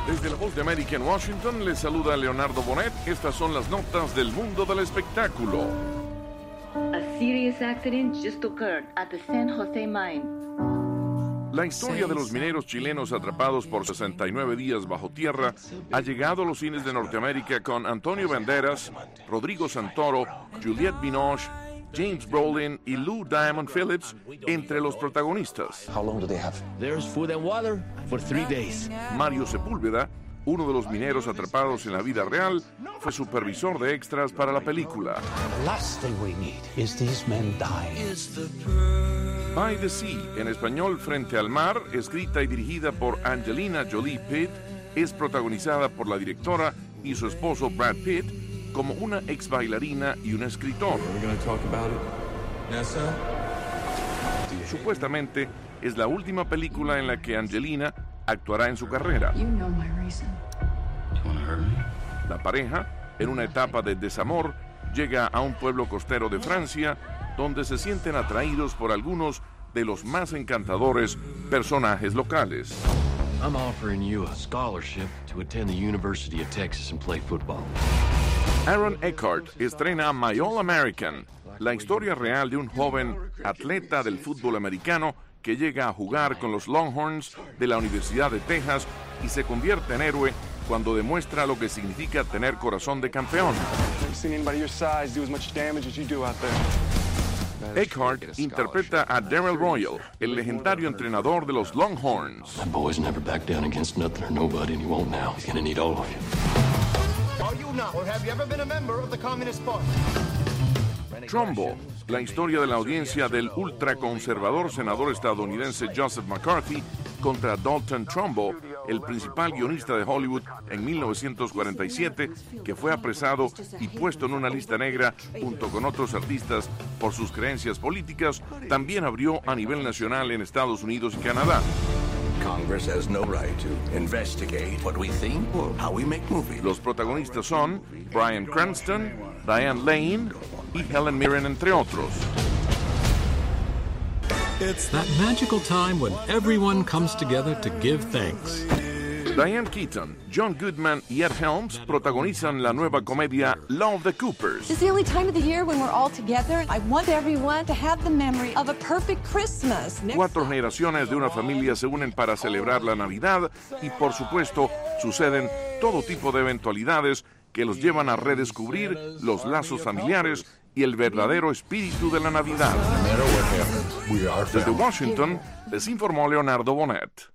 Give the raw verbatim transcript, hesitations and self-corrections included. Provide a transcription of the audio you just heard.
Desde la Voz de América en Washington, les saluda Leonardo Bonet. Estas son las notas del mundo del espectáculo. A serious accident just occurred at the San Jose mine. La historia de los mineros chilenos atrapados por sesenta y nueve días bajo tierra ha llegado a los cines de Norteamérica con Antonio Banderas, Rodrigo Santoro, Juliette Binoche, James Brolin y Lou Diamond Phillips entre los protagonistas. How long do they have? There's food and water for three days. Mario Sepúlveda, uno de los mineros atrapados en la vida real, fue supervisor de extras para la película. The last thing we need is these men dying. By the Sea, en español Frente al Mar, escrita y dirigida por Angelina Jolie Pitt, es protagonizada por la directora y su esposo Brad Pitt como una ex bailarina y un escritor. Supuestamente es la última película en la que Angelina actuará en su carrera. La pareja, en una etapa de desamor, llega a un pueblo costero de Francia donde se sienten atraídos por algunos de los más encantadores personajes locales. I'm offering you a scholarship to attend the University of Texas and play football. Aaron Eckhart estrena My All American, la historia real de un joven atleta del fútbol americano que llega a jugar con los Longhorns de la Universidad de Texas y se convierte en héroe cuando demuestra lo que significa tener corazón de campeón. Eckhart interpreta a Darrell Royal, el legendario entrenador de los Longhorns. That boy's never backed down against nothing or nobody, and he won't now. He's gonna need all of you. Are you not, or have you ever been a member of the Communist Party? Trumbo, la historia de la audiencia del ultraconservador senador estadounidense Joseph McCarthy contra Dalton Trumbo, el principal guionista de Hollywood en mil novecientos cuarenta y siete, que fue apresado y puesto en una lista negra junto con otros artistas por sus creencias políticas, también abrió a nivel nacional en Estados Unidos y Canadá. Congress has no right to investigate what we think or how we make movies. Los protagonistas son Bryan Cranston, Diane Lane y Helen Mirren, entre otros. It's that magical time when everyone comes together to give thanks. Diane Keaton, John Goodman y Ed Helms protagonizan la nueva comedia Love the Coopers. It's the only time of the year when we're all together. I want everyone to have the memory of a perfect Christmas. Cuatro generaciones de una familia se unen para celebrar la Navidad y, por supuesto, suceden todo tipo de eventualidades que los llevan a redescubrir los lazos familiares y el verdadero espíritu de la Navidad. Desde Washington, les informó Leonardo Bonet.